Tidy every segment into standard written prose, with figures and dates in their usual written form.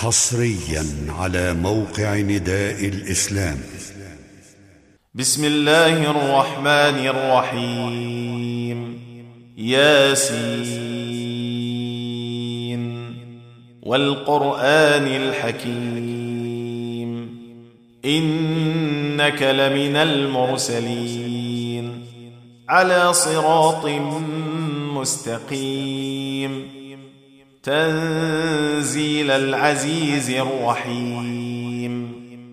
حصريا على موقع نداء الإسلام. بسم الله الرحمن الرحيم. ياسين والقرآن الحكيم إنك لمن المرسلين على صراط مستقيم تنزيل العزيز الرحيم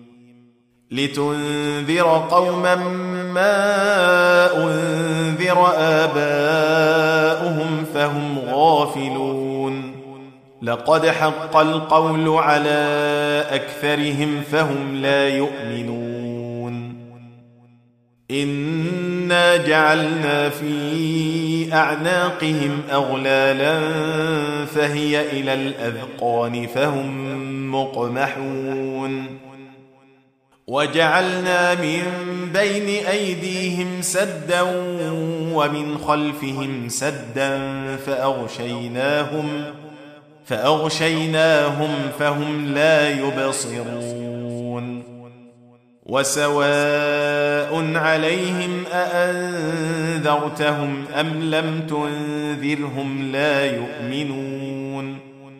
لتنذر قوما ما أنذر آباؤهم فهم غافلون لقد حق القول على أكثرهم فهم لا يؤمنون إنا جعلنا في أعناقهم أغلالا فهي إلى الأذقان فهم مقمحون وجعلنا من بين أيديهم سدا ومن خلفهم سدا فأغشيناهم فهم لا يبصرون وسواء عليهم أأنذرتهم أم لم تنذرهم لا يؤمنون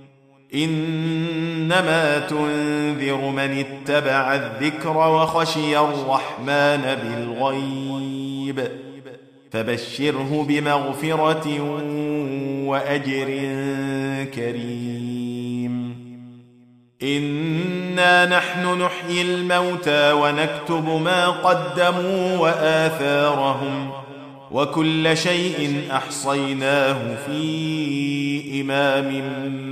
إنما تنذر من اتبع الذكر وخشي الرحمن بالغيب فبشره بمغفرة وأجر كريم إنا نحن نحيي الموتى ونكتب ما قدموا وآثارهم وكل شيء أحصيناه في إمام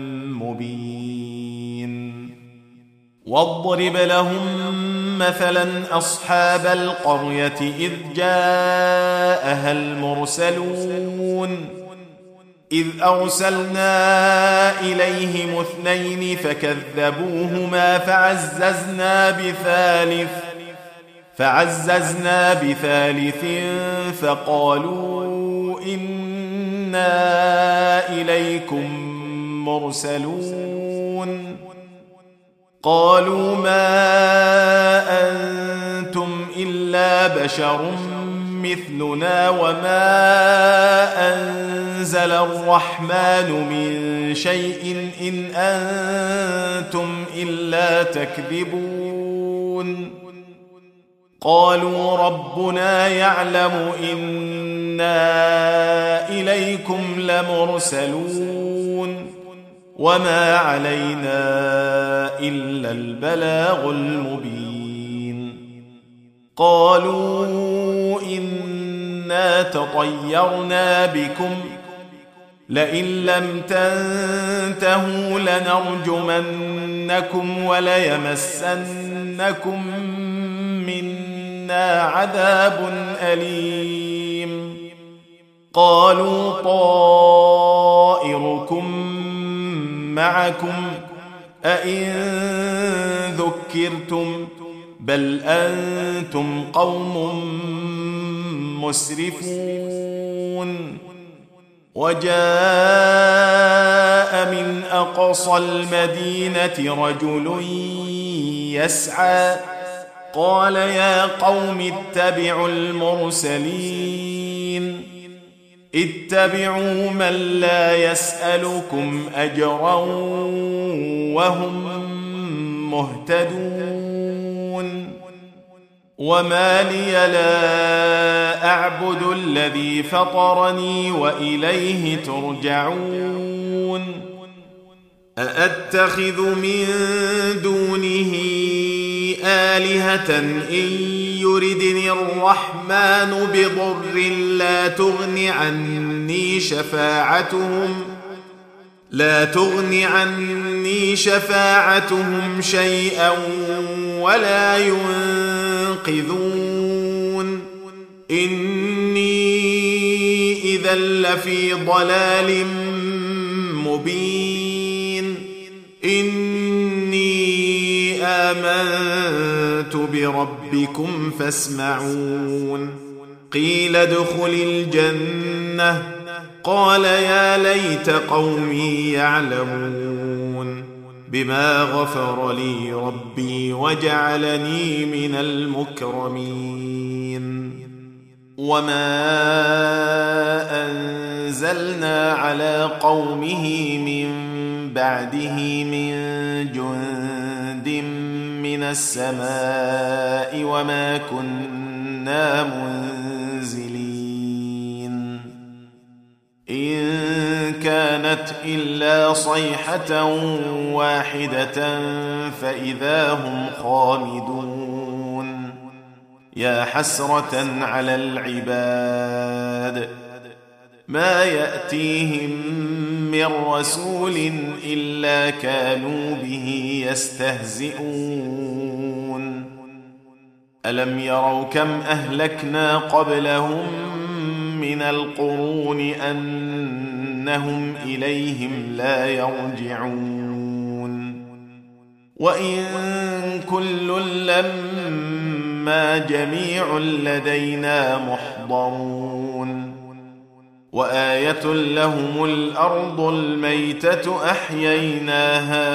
مبين واضرب لهم مثلا أصحاب القرية إذ جاءها المرسلون إذ أرسلنا إليهم 2 فكذبوهما فعززنا بثالث فقالوا إنا إليكم مرسلون قالوا ما أنتم إلا بشر مثلنا وما أنزل الرحمن من شيء إن أنتم إلا تكذبون قالوا ربنا يعلم إنا إليكم لمرسلون وما علينا إلا البلاغ المبين قالوا إنا تطيرنا بكم لئن لم تنتهوا لنرجمنكم وليمسنكم منا عذاب أليم قالوا طائركم معكم أئن ذكرتم بل أنتم قوم مسرفون وجاء من أقصى المدينة رجل يسعى قال يا قوم اتبعوا المرسلين اتبعوا من لا يسألكم أجرا وهم مهتدون وما لي لا أعبد الذي فطرني وإليه ترجعون أأتخذ من دونه آلهة إن يردني الرحمن بضر لا تغن عني شفاعتهم شيئا ولا ينقذون إني إذا لفي ضلال مبين إني آمنت بربكم فاسمعون قيل ادخل الجنة قال يا ليت قومي يعلمون بما غفر لي ربي وجعلني من المكرمين. وما أنزلنا على قومه من بعده من جند من السماء وما كنا منزلين. إن كانت إلا صيحة واحدة فإذا هم خامدون. يا حسرة على العباد ما يأتيهم من رسول إلا كانوا به يستهزئون. ألم يروا كم أهلكنا قبلهم من القرون أنهم إليهم لا يرجعون. وإن كل لما جميع لدينا محضرون. وآية لهم الأرض الميتة أحييناها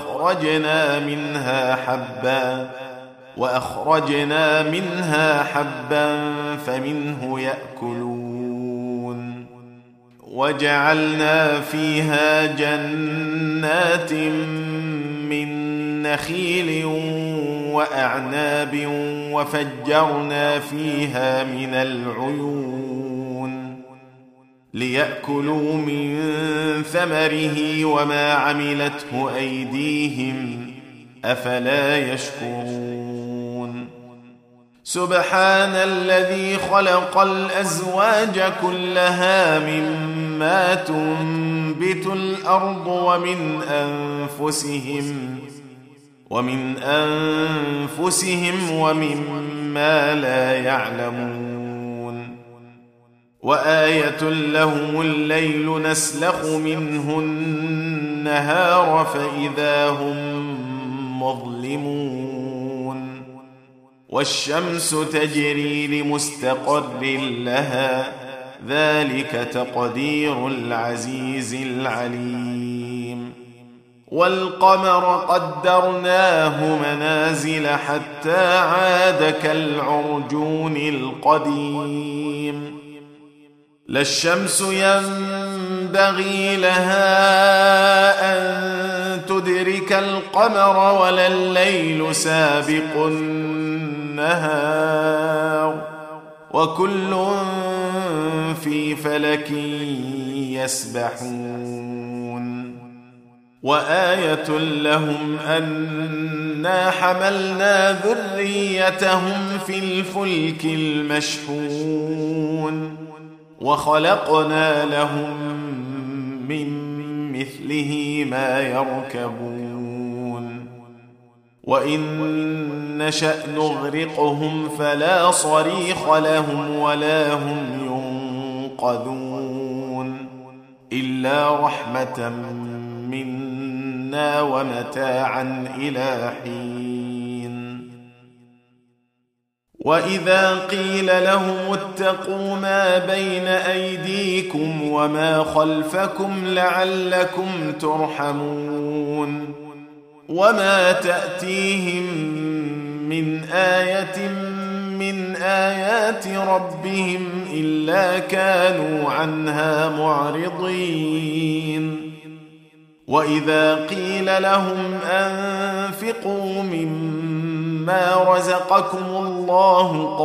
وأخرجنا منها حبا فمنه يأكلون. وجعلنا فيها جنات من نخيل وأعناب وفجرنا فيها من العيون ليأكلوا من ثمره وما عملته أيديهم أفلا يشكرون. سبحان الذي خلق الأزواج كلها مما تنبت الأرض ومن أنفسهم ومما لا يعلمون. وآية لهم الليل نسلخ منه النهار فإذا هم مظلمون. والشمس تجري لمستقر لها ذلك تقدير العزيز العليم. والقمر قدرناه منازل حتى عاد كالعرجون القديم. لا الشمس ينبغي لها أن تدرك القمر ولا الليل سابق النهار وكل في فلك يسبحون. وآية لهم أنا حملنا ذريتهم في الفلك المشحون وخلقنا لهم من مثله ما يركبون. وإن نشأ نغرقهم فلا صريخ لهم ولا هم ينقذون إلا رحمة منا ومتاعا إلى حين. وإذا قيل لهم اتقوا ما بين أيديكم وما خلفكم لعلكم ترحمون. وما تأتيهم من آية من آيات ربهم إلا كانوا عنها معرضين. وإذا قيل لهم أنفقوا مما رزقكم الله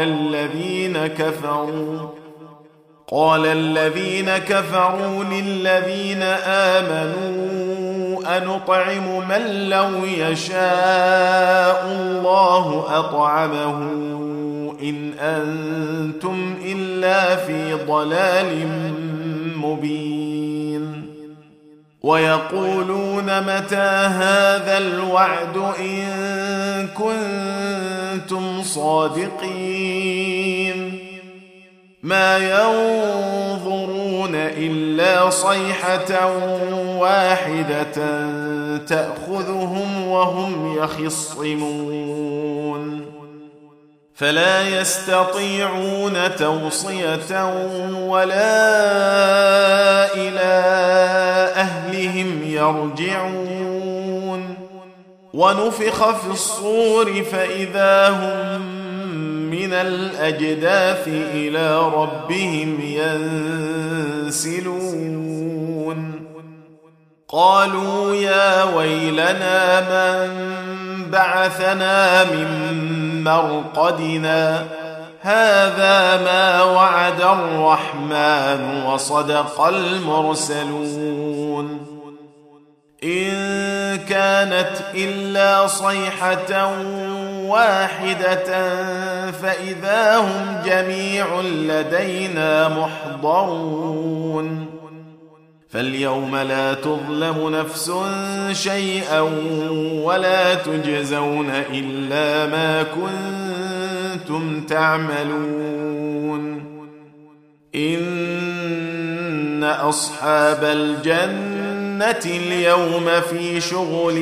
قال الذين كفروا للذين آمنوا أنطعم من لو يشاء الله أطعمه إن أنتم إلا في ضلال مبين. ويقولون متى هذا الوعد إن كنتم صادقين. ما ينظرون إلا صيحة واحدة تأخذهم وهم يخصمون فلا يستطيعون توصية ولا إلى أهلهم يرجعون. ونفخ في الصور فإذا هم من الأجداث إلى ربهم ينسلون قالوا يا ويلنا من بعثنا من مرقدنا هذا ما وعد الرحمن وصدق المرسلون إن كانت إلا صيحة واحدة فإذا هم جميع لدينا محضرون فاليوم لا تظلم نفس شيئا ولا تجزون إلا ما كنتم تعملون إن أصحاب الجنة اليوم في شغل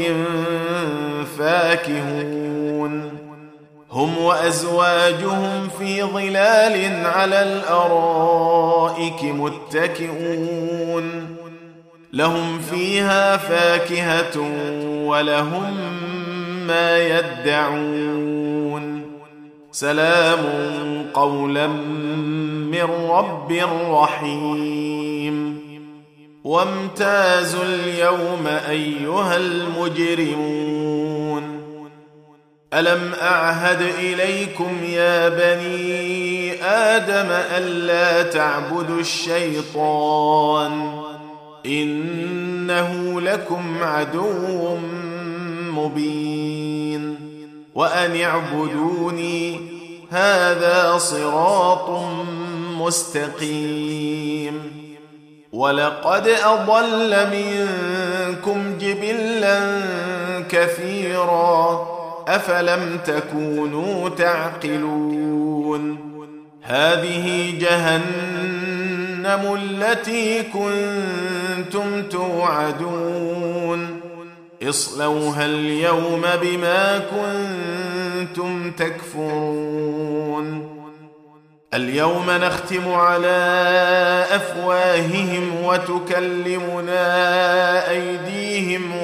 فاكهون هم وأزواجهم في ظلال على الأرائك متكئون لهم فيها فاكهة ولهم ما يدعون سلام قولا من رب رحيم وامتازوا اليوم أيها المجرمون ألم أعهد إليكم يا بني آدم ألا تعبدوا الشيطان إنه لكم عدو مبين وأن اعبدوني هذا صراط مستقيم ولقد أضل منكم جبلا كثيرا أفلم تكونوا تعقلون هذه جهنم التي كنتم توعدون اصلوها اليوم بما كنتم تكفرون اليوم نختم على أفواههم وتكلمنا أيديهم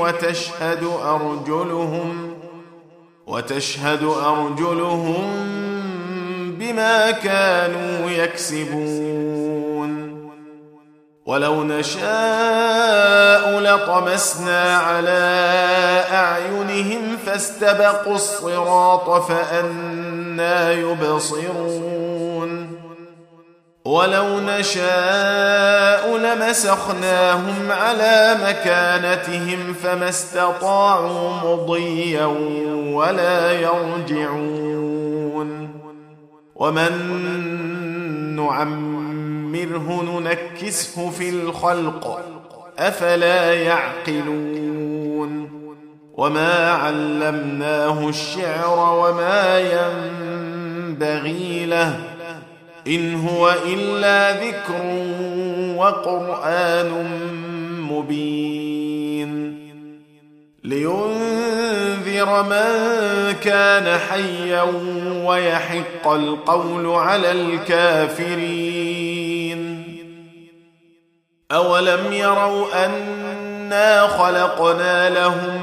وتشهد أرجلهم بما كانوا يكسبون ولو نشاء لطمسنا على أعينهم فاستبقوا الصراط فأنى يبصرون ولو نشاء لمسخناهم على مكانتهم فما استطاعوا مضيا ولا يرجعون ومن نعمره ننكسه في الخلق أفلا يعقلون وما علمناه الشعر وما ينبغي له إن هو إلا ذكر وقرآن مبين لينذر من كان حيا ويحق القول على الكافرين أولم يروا أنا خلقنا لهم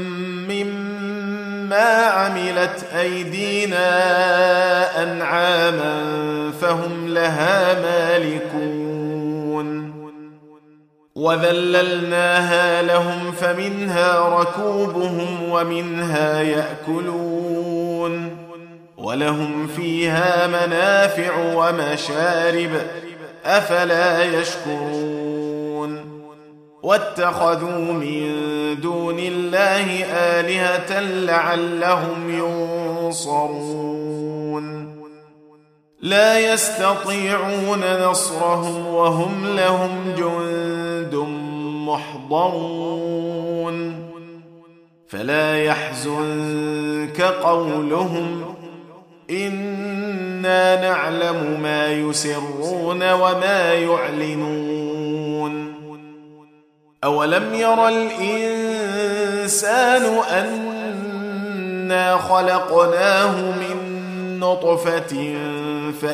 مما عملت أيدينا أنعاما فهم لها مالكون وذللناها لهم فمنها ركوبهم ومنها يأكلون ولهم فيها منافع ومشارب أفلا يشكرون واتخذوا من دون الله آلهة لعلهم ينصرون لا يستطيعون نصرهم وهم لهم جند محضرون فلا يحزنك قولهم إنا نعلم ما يسرون وما يعلنون أولم ير الإنسان أنا خلقناه من نطفة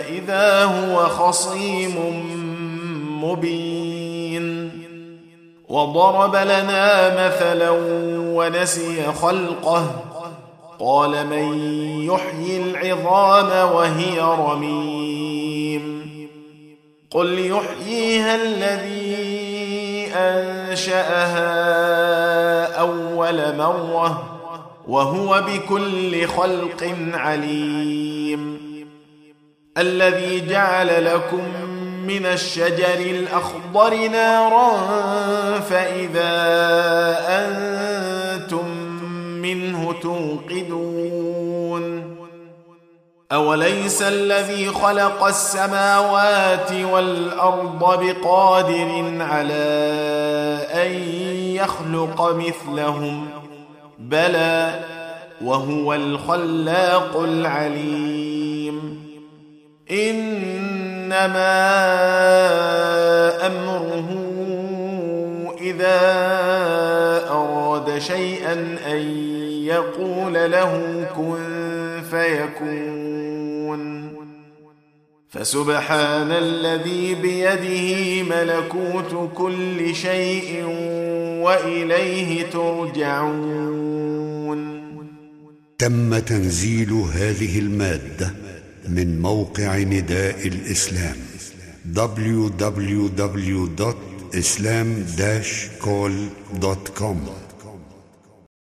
فإذا هو خصيم مبين وضرب لنا مثلا ونسي خلقه قال من يحيي العظام وهي رميم قل يحييها الذي أنشأها أول مرة وهو بكل خلق عليم الذي جعل لكم من الشجر الأخضر نارا فإذا أنتم منه توقدون أوليس الذي خلق السماوات والأرض بقادر على أن يخلق مثلهم بلى وهو الخلاق العليم إنما أمره إذا أراد شيئا أن يقول له كن فيكون فسبحان الذي بيده ملكوت كل شيء وإليه ترجعون. تم تنزيل هذه المادة من موقع نداء الإسلام www.islam-call.com